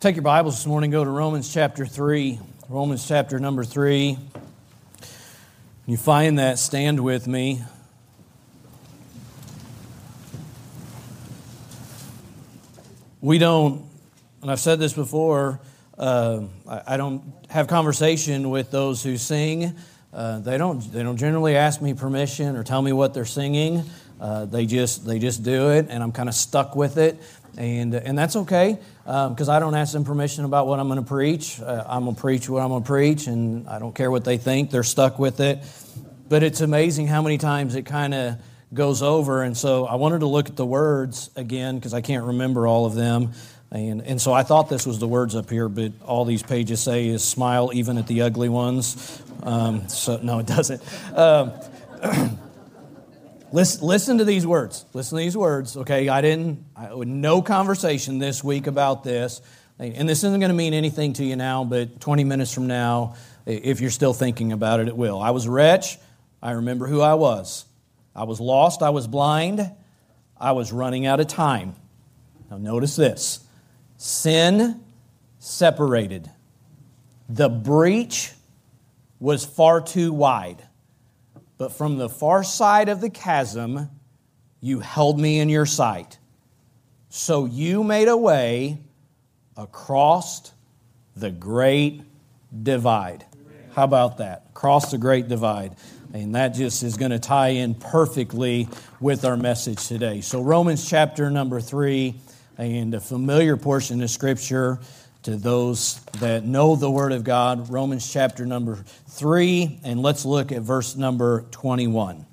Take your Bibles this morning, go to Romans chapter 3. Romans chapter number 3. You find that, stand with me. We don't, and I've said this before, I don't have conversation with those who sing. They don't generally ask me permission or tell me what they're singing. They just do it, and I'm kind of stuck with it. And that's okay, because I don't ask them permission about what I'm going to preach. I'm going to preach what I'm going to preach, and I don't care what they think. They're stuck with it. But it's amazing how many times it kind of goes over. And so I wanted to look at the words again, because I can't remember all of them. And so I thought this was the words up here, but all these pages say is smile even at the ugly ones. So no, it doesn't. Listen to these words. Listen to these words, okay? No conversation this week about this. And this isn't going to mean anything to you now, but 20 minutes from now, if you're still thinking about it, it will. I was a wretch. I remember who I was. I was lost. I was blind. I was running out of time. Now notice this. Sin separated. The breach was far too wide. But from the far side of the chasm, you held me in your sight. So you made a way across the great divide. How about that? Across the great divide. And that just is going to tie in perfectly with our message today. So Romans chapter number 3, and a familiar portion of Scripture to those that know the Word of God, Romans chapter number 3, and let's look at verse number 21.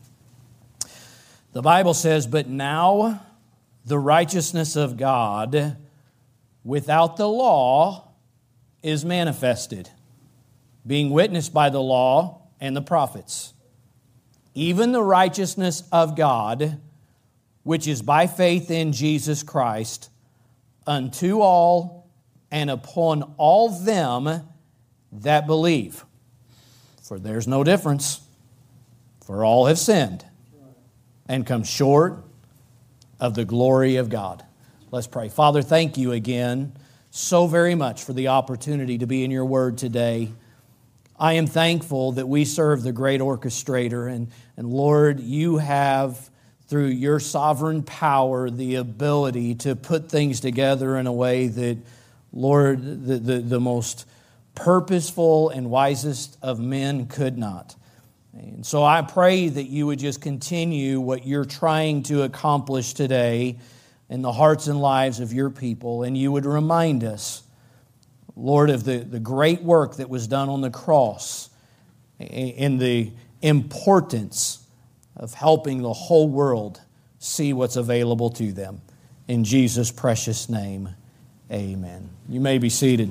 The Bible says, "But now the righteousness of God without the law is manifested, being witnessed by the law and the prophets, even the righteousness of God, which is by faith in Jesus Christ, unto all and upon all them that believe. For there's no difference, for all have sinned and come short of the glory of God." Let's pray. Father, thank you again so very much for the opportunity to be in your word today. I am thankful that we serve the great orchestrator, and Lord, you have, through your sovereign power, the ability to put things together in a way that, Lord, the most purposeful and wisest of men could not. And so I pray that you would just continue what you're trying to accomplish today in the hearts and lives of your people, and you would remind us, Lord, of the great work that was done on the cross and the importance of helping the whole world see what's available to them. In Jesus' precious name, amen. You may be seated.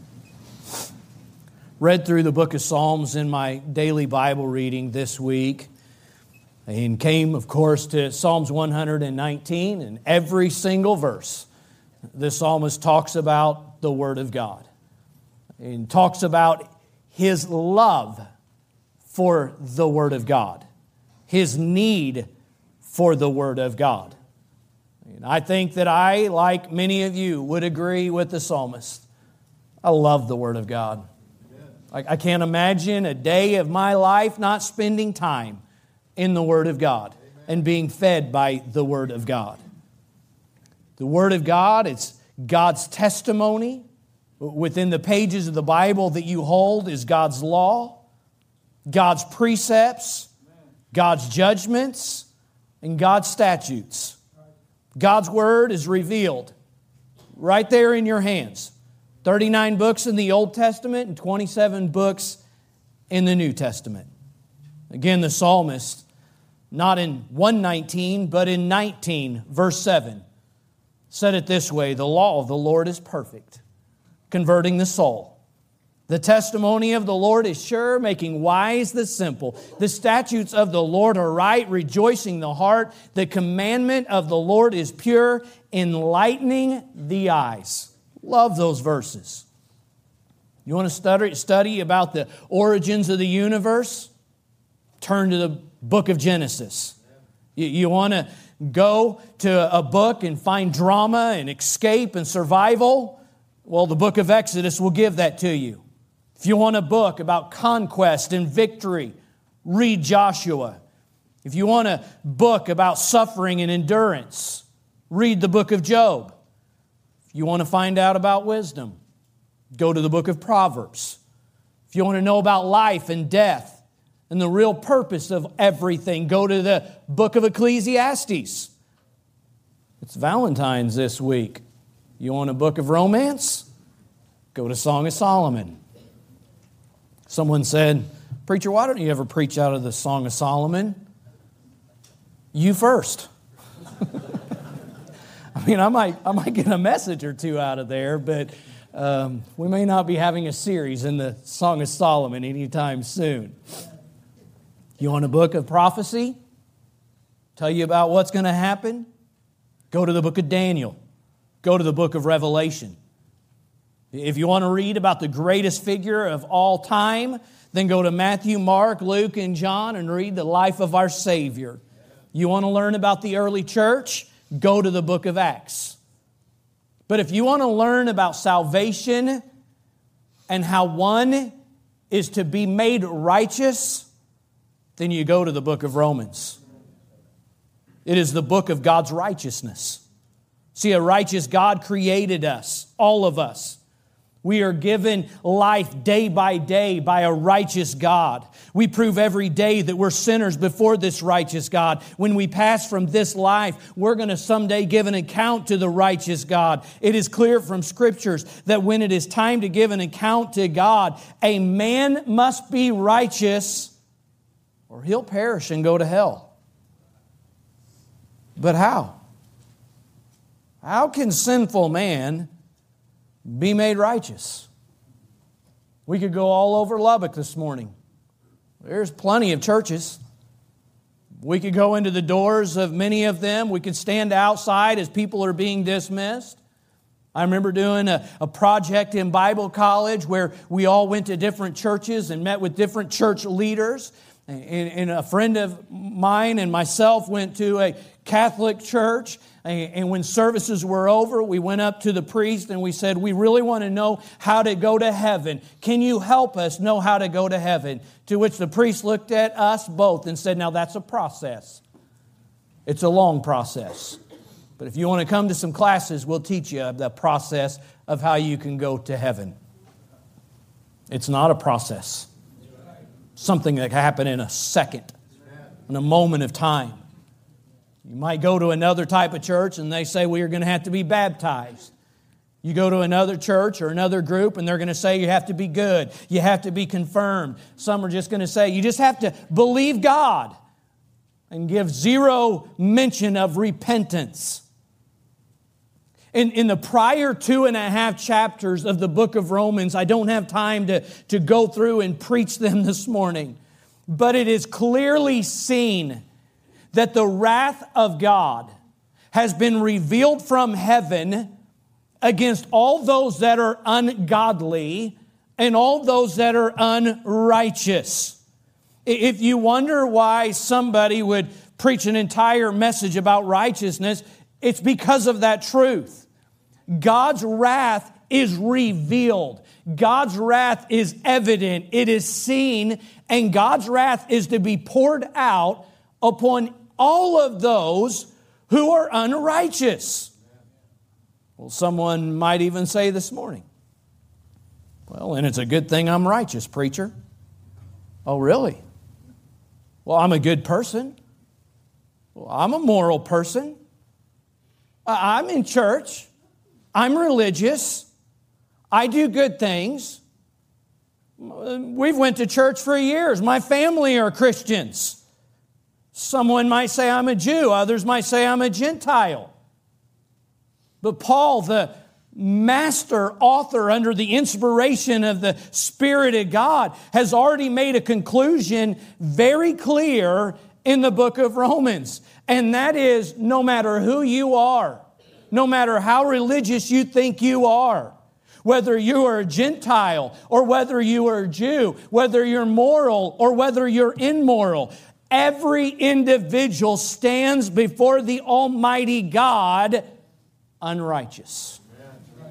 Read through the book of Psalms in my daily Bible reading this week, and came, of course, to Psalms 119, and every single verse, the psalmist talks about the Word of God, and talks about his love for the Word of God, his need for the Word of God. And I think that I, like many of you, would agree with the psalmist. I love the Word of God. I can't imagine a day of my life not spending time in the Word of God and being fed by the Word of God. The Word of God, it's God's testimony. Within the pages of the Bible that you hold is God's law, God's precepts, God's judgments, and God's statutes. God's Word is revealed right there in your hands. 39 books in the Old Testament and 27 books in the New Testament. Again, the psalmist, not in 119, but in 19, verse 7, said it this way: "The law of the Lord is perfect, converting the soul. The testimony of the Lord is sure, making wise the simple. The statutes of the Lord are right, rejoicing the heart. The commandment of the Lord is pure, enlightening the eyes." Love those verses. You want to study about the origins of the universe? Turn to the book of Genesis. You want to go to a book and find drama and escape and survival? Well, the book of Exodus will give that to you. If you want a book about conquest and victory, read Joshua. If you want a book about suffering and endurance, read the book of Job. If you want to find out about wisdom, go to the book of Proverbs. If you want to know about life and death and the real purpose of everything, go to the book of Ecclesiastes. It's Valentine's this week. You want a book of romance? Go to Song of Solomon. Someone said, "Preacher, why don't you ever preach out of the Song of Solomon?" You first. I mean, I might get a message or two out of there, but we may not be having a series in the Song of Solomon anytime soon. You want a book of prophecy? Tell you about what's going to happen? Go to the book of Daniel. Go to the book of Revelation. If you want to read about the greatest figure of all time, then go to Matthew, Mark, Luke, and John and read the life of our Savior. You want to learn about the early church? Go to the book of Acts. But if you want to learn about salvation and how one is to be made righteous, then you go to the book of Romans. It is the book of God's righteousness. See, a righteous God created us, all of us. We are given life day by day by a righteous God. We prove every day that we're sinners before this righteous God. When we pass from this life, we're going to someday give an account to the righteous God. It is clear from Scriptures that when it is time to give an account to God, a man must be righteous or he'll perish and go to hell. But how? How can sinful man be made righteous? We could go all over Lubbock this morning. There's plenty of churches. We could go into the doors of many of them. We could stand outside as people are being dismissed. I remember doing a project in Bible college where we all went to different churches and met with different church leaders. And a friend of mine and myself went to a Catholic church. And when services were over, we went up to the priest and we said, "We really want to know how to go to heaven. Can you help us know how to go to heaven?" To which the priest looked at us both and said, "Now that's a process. It's a long process. But if you want to come to some classes, we'll teach you the process of how you can go to heaven." It's not a process. Something that can happen in a second, in a moment of time. You might go to another type of church and they say, "Well, you're going to have to be baptized." You go to another church or another group and they're going to say you have to be good. You have to be confirmed. Some are just going to say you just have to believe God and give zero mention of repentance. In the prior 2.5 chapters of the book of Romans, I don't have time to go through and preach them this morning, but it is clearly seen that the wrath of God has been revealed from heaven against all those that are ungodly and all those that are unrighteous. If you wonder why somebody would preach an entire message about righteousness, it's because of that truth. God's wrath is revealed. God's wrath is evident. It is seen, and God's wrath is to be poured out upon all of those who are unrighteous. Well, someone might even say this morning, "Well, and it's a good thing I'm righteous, preacher." Oh, really? Well, I'm a good person. Well, I'm a moral person. I'm in church. I'm religious. I do good things. We've went to church for years. My family are Christians. Someone might say I'm a Jew. Others might say I'm a Gentile. But Paul, the master author under the inspiration of the Spirit of God, has already made a conclusion very clear in the book of Romans. And that is, no matter who you are, no matter how religious you think you are, whether you are a Gentile or whether you are a Jew, whether you're moral or whether you're immoral, every individual stands before the Almighty God unrighteous.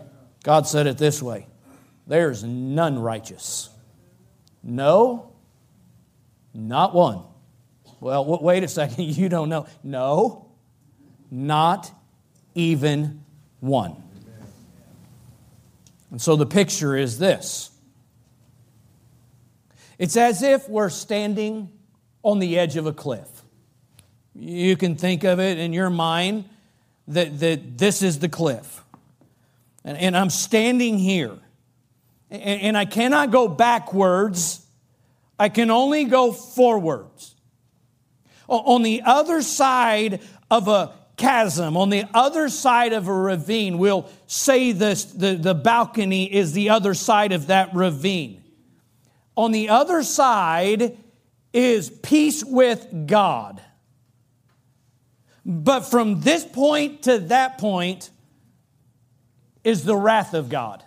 God said it this way, there's none righteous. No, not one. Well, wait a second, you don't know. No, not even one. And so the picture is this. It's as if we're standing on the edge of a cliff. You can think of it in your mind that this is the cliff. And I'm standing here. And I cannot go backwards. I can only go forwards. On the other side of a chasm, on the other side of a ravine, we'll say this, the balcony is the other side of that ravine. On the other side is peace with God. But from this point to that point is the wrath of God.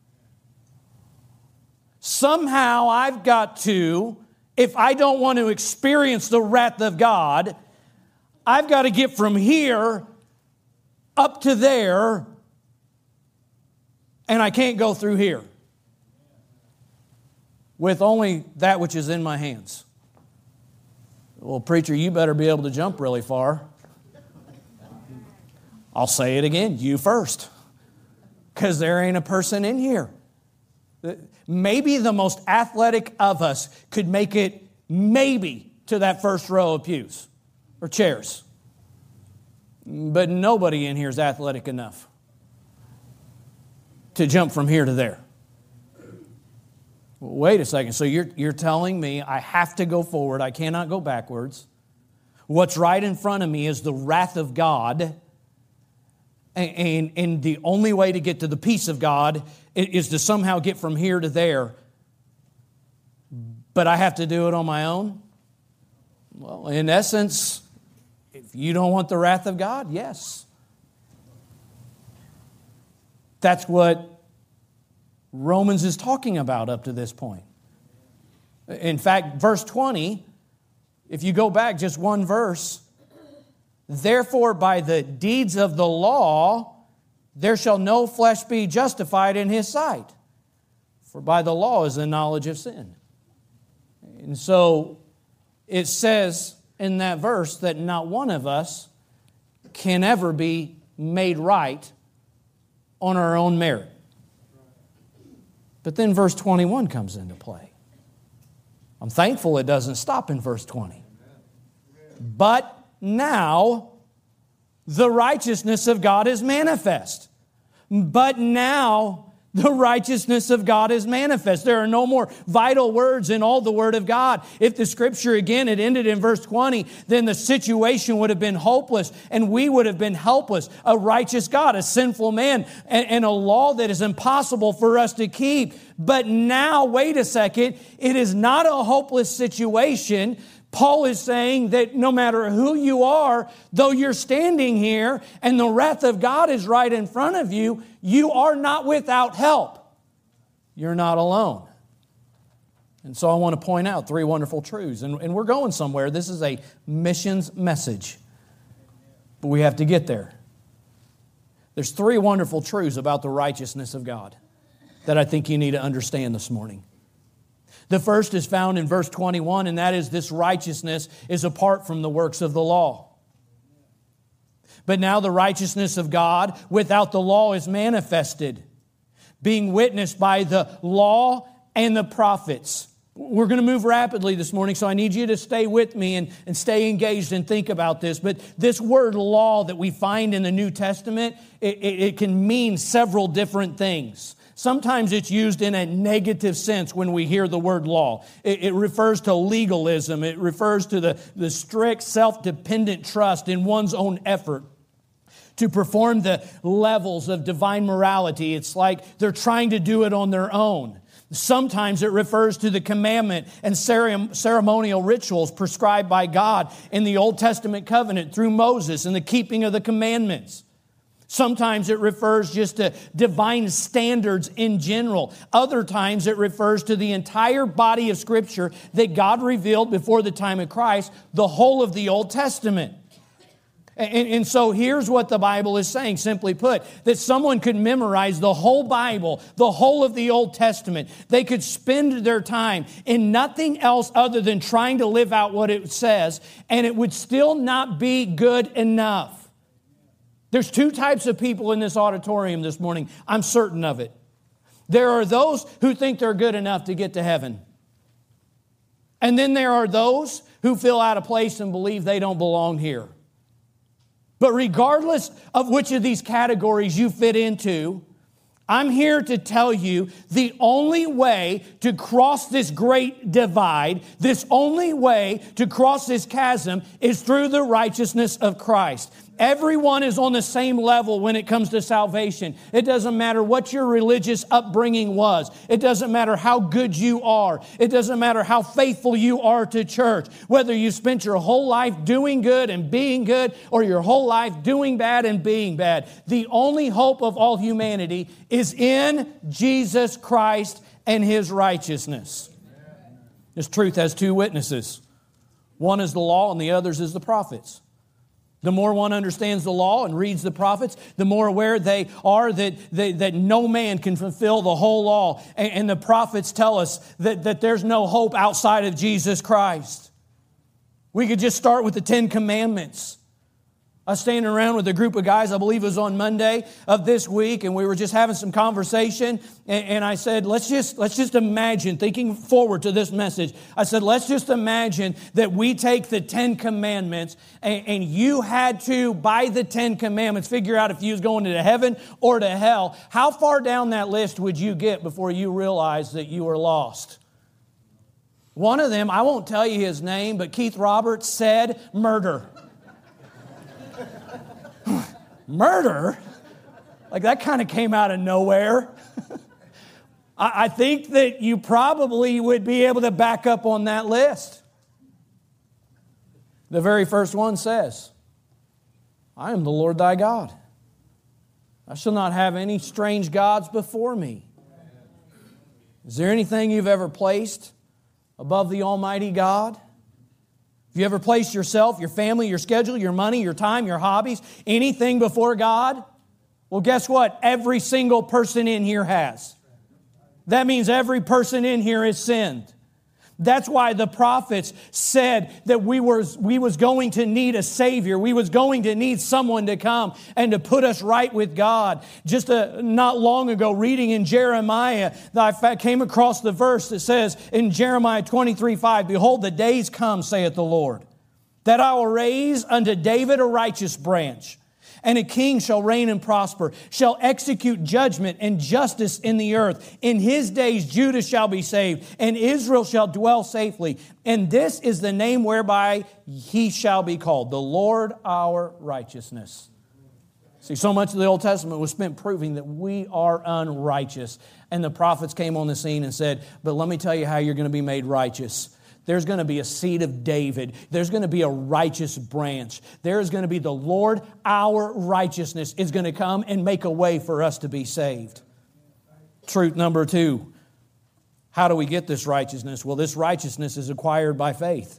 Somehow I've got to, if I don't want to experience the wrath of God, I've got to get from here up to there, and I can't go through here with only that which is in my hands. Well, preacher, you better be able to jump really far. I'll say it again, you first, because there ain't a person in here. Maybe the most athletic of us could make it maybe to that first row of pews or chairs. But nobody in here is athletic enough to jump from here to there. Wait a second. So you're telling me I have to go forward. I cannot go backwards. What's right in front of me is the wrath of God. And the only way to get to the peace of God is to somehow get from here to there. But I have to do it on my own? Well, in essence, if you don't want the wrath of God, yes. That's what Romans is talking about up to this point. In fact, verse 20, if you go back just one verse, therefore by the deeds of the law, there shall no flesh be justified in his sight. For by the law is the knowledge of sin. And so it says in that verse that not one of us can ever be made right on our own merit. But then verse 21 comes into play. I'm thankful it doesn't stop in verse 20. But now the righteousness of God is manifest. But now the righteousness of God is manifest. There are no more vital words in all the Word of God. If the Scripture again had ended in verse 20, then the situation would have been hopeless and we would have been helpless. A righteous God, a sinful man, and a law that is impossible for us to keep. But now, wait a second, it is not a hopeless situation. Paul is saying that no matter who you are, though you're standing here and the wrath of God is right in front of you, you are not without help. You're not alone. And so I want to point out three wonderful truths. And we're going somewhere. This is a missions message. But we have to get there. There's three wonderful truths about the righteousness of God that I think you need to understand this morning. The first is found in verse 21, and that is this righteousness is apart from the works of the law. But now the righteousness of God without the law is manifested, being witnessed by the law and the prophets. We're going to move rapidly this morning, so I need you to stay with me and stay engaged and think about this. But this word law that we find in the New Testament, it can mean several different things. Sometimes it's used in a negative sense when we hear the word law. It refers to legalism. It refers to the strict, self-dependent trust in one's own effort to perform the levels of divine morality. It's like they're trying to do it on their own. Sometimes it refers to the commandment and ceremonial rituals prescribed by God in the Old Testament covenant through Moses and the keeping of the commandments. Sometimes it refers just to divine standards in general. Other times it refers to the entire body of Scripture that God revealed before the time of Christ, the whole of the Old Testament. And so here's what the Bible is saying, simply put, that someone could memorize the whole Bible, the whole of the Old Testament. They could spend their time in nothing else other than trying to live out what it says, and it would still not be good enough. There's two types of people in this auditorium this morning. I'm certain of it. There are those who think they're good enough to get to heaven. And then there are those who feel out of place and believe they don't belong here. But regardless of which of these categories you fit into, I'm here to tell you the only way to cross this great divide, this only way to cross this chasm is through the righteousness of Christ. Everyone is on the same level when it comes to salvation. It doesn't matter what your religious upbringing was. It doesn't matter how good you are. It doesn't matter how faithful you are to church. Whether you spent your whole life doing good and being good or your whole life doing bad and being bad. The only hope of all humanity is in Jesus Christ and His righteousness. This truth has two witnesses. One is the law and the other is the prophets. The more one understands the law and reads the prophets, the more aware they are that no man can fulfill the whole law. And the prophets tell us that there's no hope outside of Jesus Christ. We could just start with the 10 Commandments. I was standing around with a group of guys, I believe it was on Monday of this week, and we were just having some conversation, and I said, let's just imagine, thinking forward to this message, I said, let's just imagine that we take the 10 Commandments, and you had to, by the 10 Commandments, figure out if you was going to heaven or to hell. How far down that list would you get before you realized that you were lost? One of them, I won't tell you his name, but Keith Roberts said murder. Murder? Like that kind of came out of nowhere. I think that you probably would be able to back up on that list. The very first one says, I am the Lord thy God. I shall not have any strange gods before me. Is there anything you've ever placed above the Almighty God? Have you ever placed yourself, your family, your schedule, your money, your time, your hobbies, anything before God? Well, guess what? Every single person in here has. That means every person in here has sinned. That's why the prophets said that we was going to need a Savior. We was going to need someone to come and to put us right with God. Just not long ago, reading in Jeremiah, I came across the verse that says in Jeremiah 23:5, Behold, the days come, saith the Lord, that I will raise unto David a righteous branch, and a king shall reign and prosper, shall execute judgment and justice in the earth. In his days Judah shall be saved, and Israel shall dwell safely. And this is the name whereby he shall be called, the Lord our righteousness. See, so much of the Old Testament was spent proving that we are unrighteous. And the prophets came on the scene and said, but let me tell you how you're going to be made righteous. There's going to be a seed of David. There's going to be a righteous branch. There is going to be the Lord, our righteousness, is going to come and make a way for us to be saved. Truth number 2. How do we get this righteousness? Well, this righteousness is acquired by faith.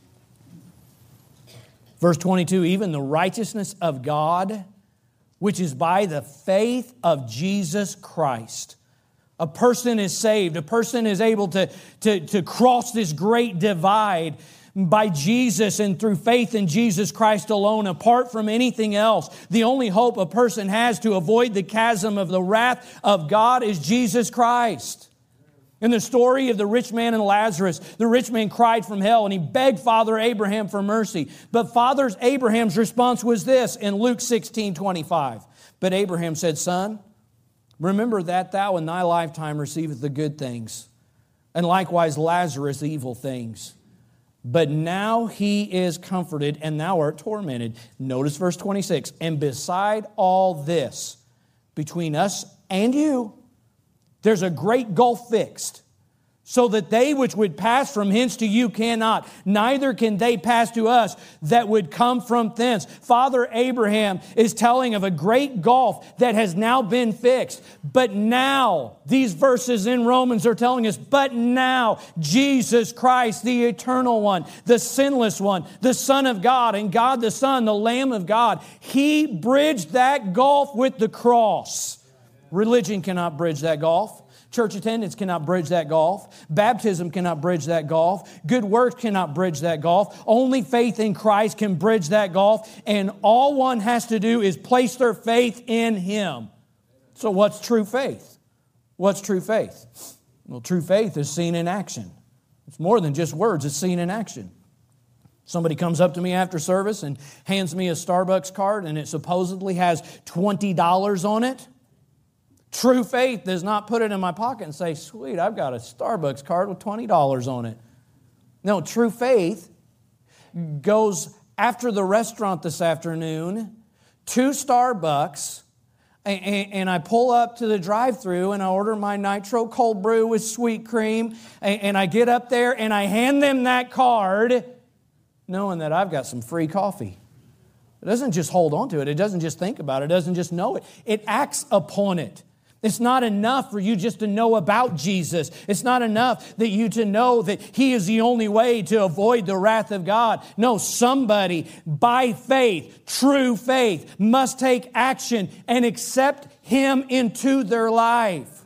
Verse 22, even the righteousness of God, which is by the faith of Jesus Christ. A person is saved. A person is able to cross this great divide by Jesus and through faith in Jesus Christ alone, apart from anything else. The only hope a person has to avoid the chasm of the wrath of God is Jesus Christ. In the story of the rich man and Lazarus, the rich man cried from hell and he begged Father Abraham for mercy. But Father Abraham's response was this in Luke 16:25. But Abraham said, Son, remember that thou in thy lifetime receivest the good things, and likewise Lazarus the evil things. But now he is comforted, and thou art tormented. Notice verse 26. And beside all this, between us and you, there's a great gulf fixed, so that they which would pass from hence to you cannot, neither can they pass to us that would come from thence. Father Abraham is telling of a great gulf that has now been fixed. But now, these verses in Romans are telling us, but now Jesus Christ, the eternal one, the sinless one, the Son of God, and God the Son, the Lamb of God, He bridged that gulf with the cross. Religion cannot bridge that gulf. Church attendance cannot bridge that gulf. Baptism cannot bridge that gulf. Good works cannot bridge that gulf. Only faith in Christ can bridge that gulf. And all one has to do is place their faith in Him. So what's true faith? What's true faith? Well, true faith is seen in action. It's more than just words, it's seen in action. Somebody comes up to me after service and hands me a Starbucks card and it supposedly has $20 on it. True faith does not put it in my pocket and say, sweet, I've got a Starbucks card with $20 on it. No, true faith goes after the restaurant this afternoon to Starbucks, and I pull up to the drive-thru and I order my nitro cold brew with sweet cream, and I get up there and I hand them that card knowing that I've got some free coffee. It doesn't just hold on to it. It doesn't just think about it. It doesn't just know it. It acts upon it. It's not enough for you just to know about Jesus. It's not enough that you to know that He is the only way to avoid the wrath of God. No, somebody by faith, true faith, must take action and accept Him into their life.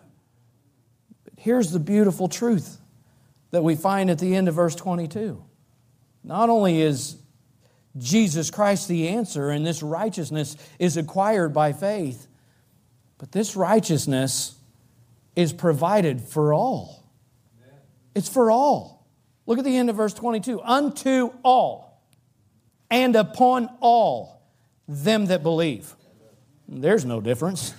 But here's the beautiful truth that we find at the end of verse 22. Not only is Jesus Christ the answer, and this righteousness is acquired by faith, but this righteousness is provided for all. It's for all. Look at the end of verse 22. Unto all and upon all them that believe. There's no difference.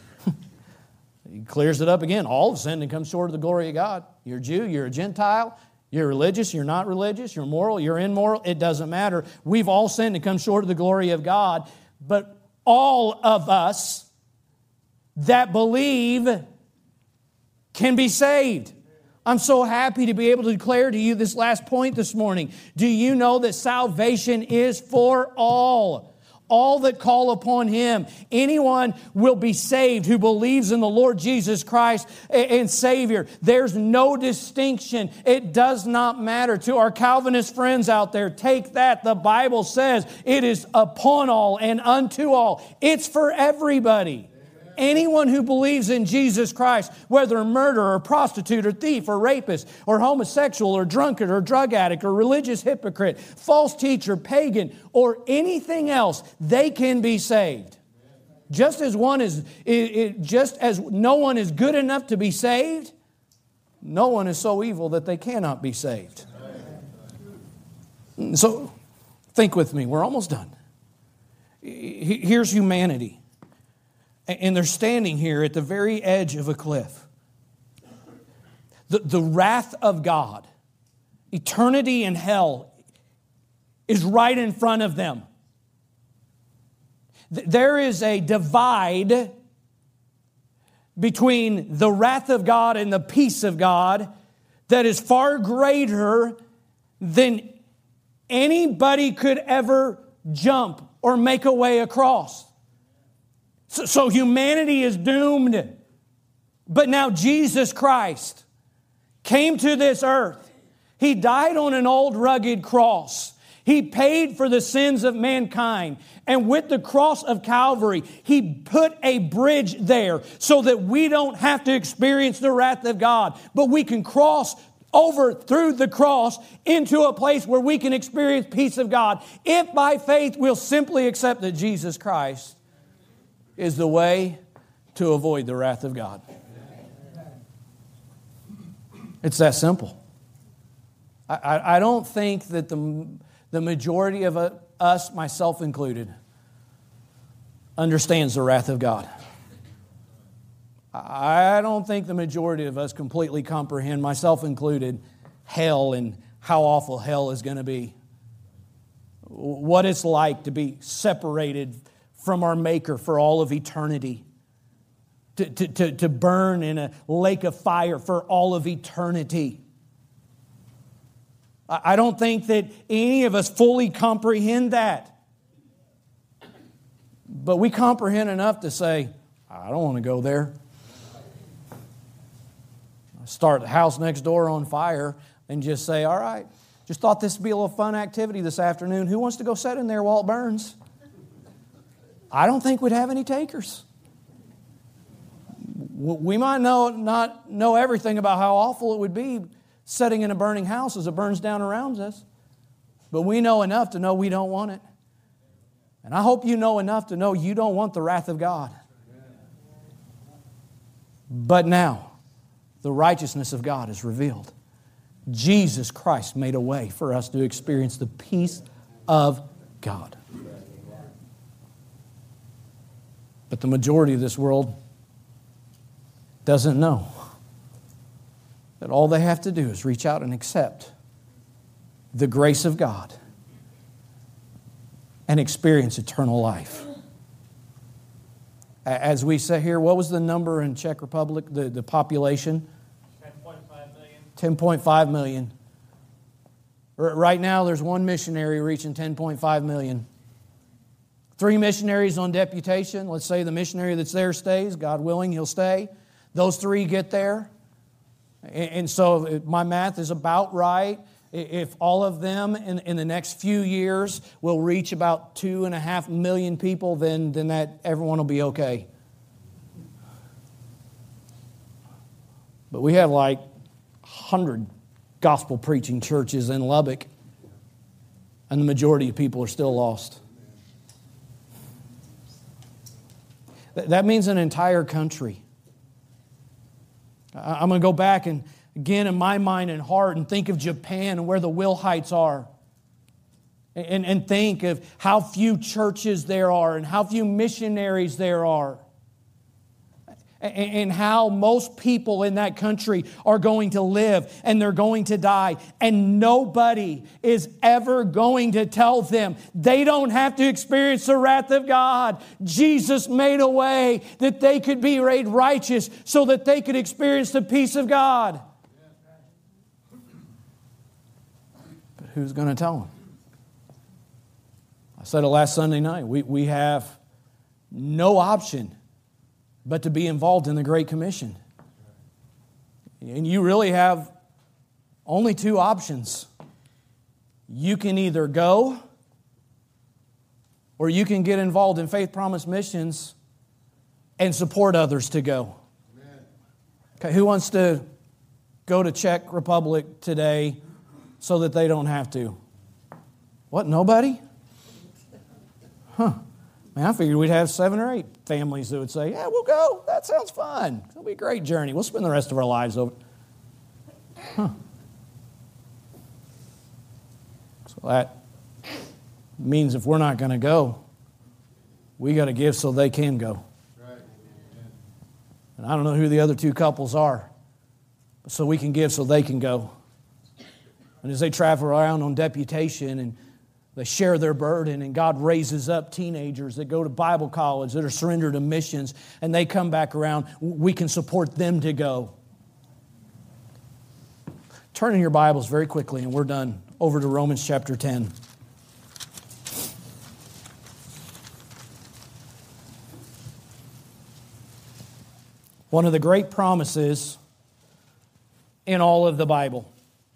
He clears it up again. All have sinned and come short of the glory of God. You're a Jew, you're a Gentile, you're religious, you're not religious, you're moral, you're immoral. It doesn't matter. We've all sinned and come short of the glory of God. But all of us that believe can be saved. I'm so happy to be able to declare to you this last point this morning. Do you know that salvation is for all? All that call upon Him. Anyone will be saved who believes in the Lord Jesus Christ and Savior. There's no distinction. It does not matter. To our Calvinist friends out there, take that. The Bible says it is upon all and unto all. It's for everybody. Anyone who believes in Jesus Christ, whether a murderer or prostitute or thief or rapist or homosexual or drunkard or drug addict or religious hypocrite, false teacher, pagan, or anything else, they can be saved. Just as no one is good enough to be saved, no one is so evil that they cannot be saved. So, think with me. We're almost done. Here's humanity. And they're standing here at the very edge of a cliff. The wrath of God, eternity in hell, is right in front of them. There is a divide between the wrath of God and the peace of God that is far greater than anybody could ever jump or make a way across. So humanity is doomed. But now Jesus Christ came to this earth. He died on an old rugged cross. He paid for the sins of mankind. And with the cross of Calvary, He put a bridge there so that we don't have to experience the wrath of God, but we can cross over through the cross into a place where we can experience peace of God if by faith we'll simply accept that Jesus Christ is the way to avoid the wrath of God. It's that simple. I don't think that the majority of us, myself included, understands the wrath of God. I don't think the majority of us completely comprehend, myself included, hell and how awful hell is going to be. What it's like to be separated from our Maker for all of eternity. To burn in a lake of fire for all of eternity. I don't think that any of us fully comprehend that. But we comprehend enough to say, I don't want to go there. Start the house next door on fire and just say, all right, just thought this would be a little fun activity this afternoon. Who wants to go sit in there while it burns? I don't think we'd have any takers. We might not know everything about how awful it would be sitting in a burning house as it burns down around us. But we know enough to know we don't want it. And I hope you know enough to know you don't want the wrath of God. But now, the righteousness of God is revealed. Jesus Christ made a way for us to experience the peace of God. But the majority of this world doesn't know that all they have to do is reach out and accept the grace of God and experience eternal life. As we say here, what was the number in Czech Republic, the population? 10.5 million. Right now, there's one missionary reaching 10.5 million. 3 missionaries on deputation. Let's say the missionary that's there stays. God willing, he'll stay. Those 3 get there. And so my math is about right. If all of them in the next few years will reach about 2.5 million people, then that everyone will be okay. But we have like 100 gospel preaching churches in Lubbock, and the majority of people are still lost. That means an entire country. I'm going to go back and again in my mind and heart and think of Japan and where the Wilhites are. And think of how few churches there are and how few missionaries there are. And how most people in that country are going to live and they're going to die. And nobody is ever going to tell them they don't have to experience the wrath of God. Jesus made a way that they could be made righteous so that they could experience the peace of God. But who's going to tell them? I said it last Sunday night. We have no option but to be involved in the Great Commission. And you really have only 2 options. You can either go or you can get involved in Faith Promise Missions and support others to go. Okay, who wants to go to Czech Republic today so that they don't have to? What, nobody? Huh. Man, I figured we'd have 7 or 8 families that would say, yeah, we'll go. That sounds fun. It'll be a great journey. We'll spend the rest of our lives over. Huh. So that means if we're not going to go, we got to give so they can go. And I don't know who the other 2 couples are, so we can give so they can go. And as they travel around on deputation and they share their burden, and God raises up teenagers that go to Bible college, that are surrendered to missions, and they come back around. We can support them to go. Turn in your Bibles very quickly, and we're done. Over to Romans chapter 10. One of the great promises in all of the Bible.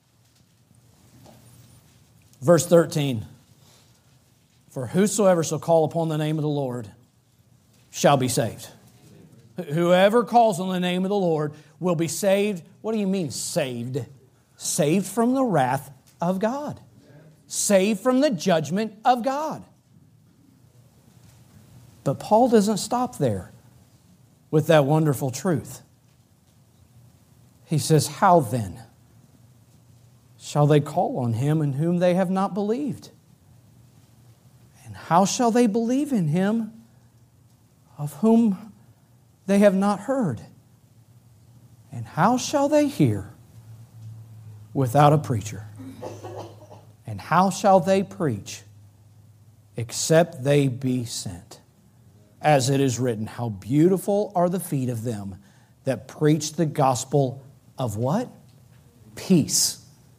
Verse 13. For whosoever shall call upon the name of the Lord shall be saved. Whoever calls on the name of the Lord will be saved. What do you mean saved? Saved from the wrath of God. Saved from the judgment of God. But Paul doesn't stop there with that wonderful truth. He says, how then shall they call on him in whom they have not believed? How shall they believe in him of whom they have not heard? And how shall they hear without a preacher? And how shall they preach except they be sent? As it is written, how beautiful are the feet of them that preach the gospel of what? Peace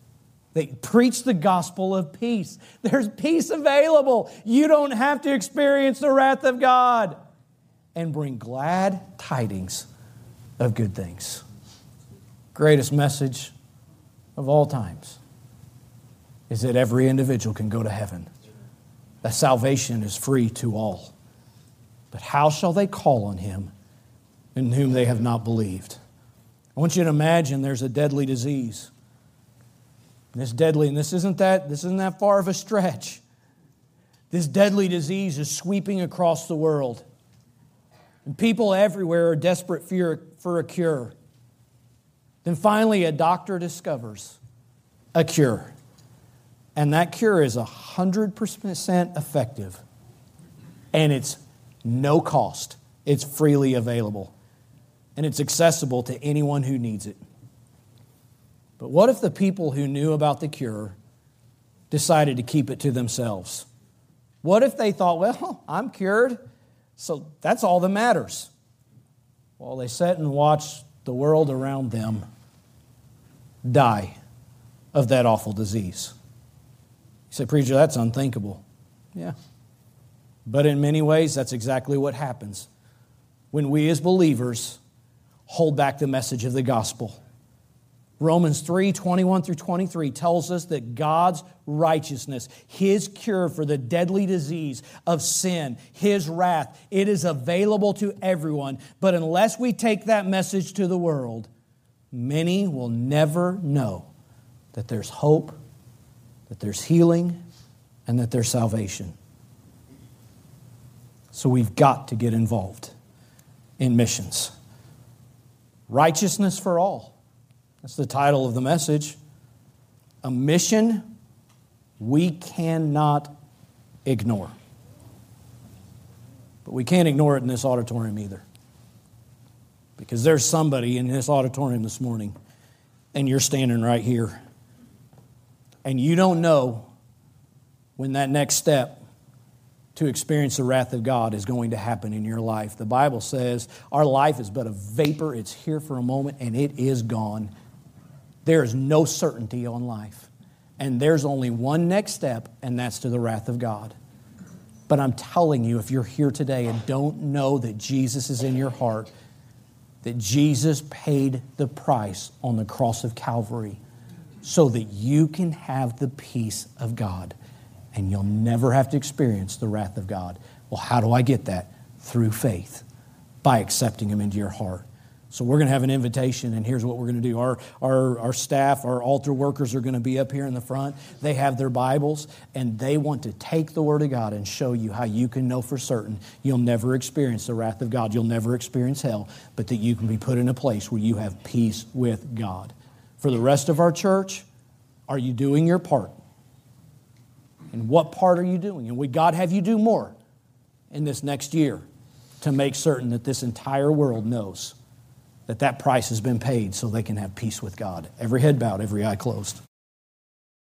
They preach the gospel of peace. There's peace available. You don't have to experience the wrath of God. And bring glad tidings of good things. Greatest message of all times is that every individual can go to heaven. That salvation is free to all. But how shall they call on Him in whom they have not believed? I want you to imagine there's a deadly disease. And this isn't that far of a stretch. This deadly disease is sweeping across the world. And people everywhere are desperate for a cure. Then finally a doctor discovers a cure. And that cure is 100% effective. And it's no cost. It's freely available. And it's accessible to anyone who needs it. But what if the people who knew about the cure decided to keep it to themselves? What if they thought, well, I'm cured, so that's all that matters? Well, they sat and watched the world around them die of that awful disease. You say, preacher, that's unthinkable. Yeah. But in many ways, that's exactly what happens when we as believers hold back the message of the gospel. Romans 3:21-23 tells us that God's righteousness, His cure for the deadly disease of sin, His wrath, it is available to everyone. But unless we take that message to the world, many will never know that there's hope, that there's healing, and that there's salvation. So we've got to get involved in missions. Righteousness for all. That's the title of the message. A mission we cannot ignore. But we can't ignore it in this auditorium either. Because there's somebody in this auditorium this morning, and you're standing right here. And you don't know when that next step to experience the wrath of God is going to happen in your life. The Bible says our life is but a vapor. It's here for a moment, and it is gone. There is no certainty on life. And there's only one next step, and that's to the wrath of God. But I'm telling you, if you're here today and don't know that Jesus is in your heart, that Jesus paid the price on the cross of Calvary so that you can have the peace of God and you'll never have to experience the wrath of God. Well, how do I get that? Through faith, by accepting Him into your heart. So we're going to have an invitation, and here's what we're going to do. Our staff, our altar workers are going to be up here in the front. They have their Bibles, and they want to take the Word of God and show you how you can know for certain you'll never experience the wrath of God. You'll never experience hell, but that you can be put in a place where you have peace with God. For the rest of our church, are you doing your part? And what part are you doing? And would God have you do more in this next year to make certain that this entire world knows that that price has been paid so they can have peace with God? Every head bowed, every eye closed.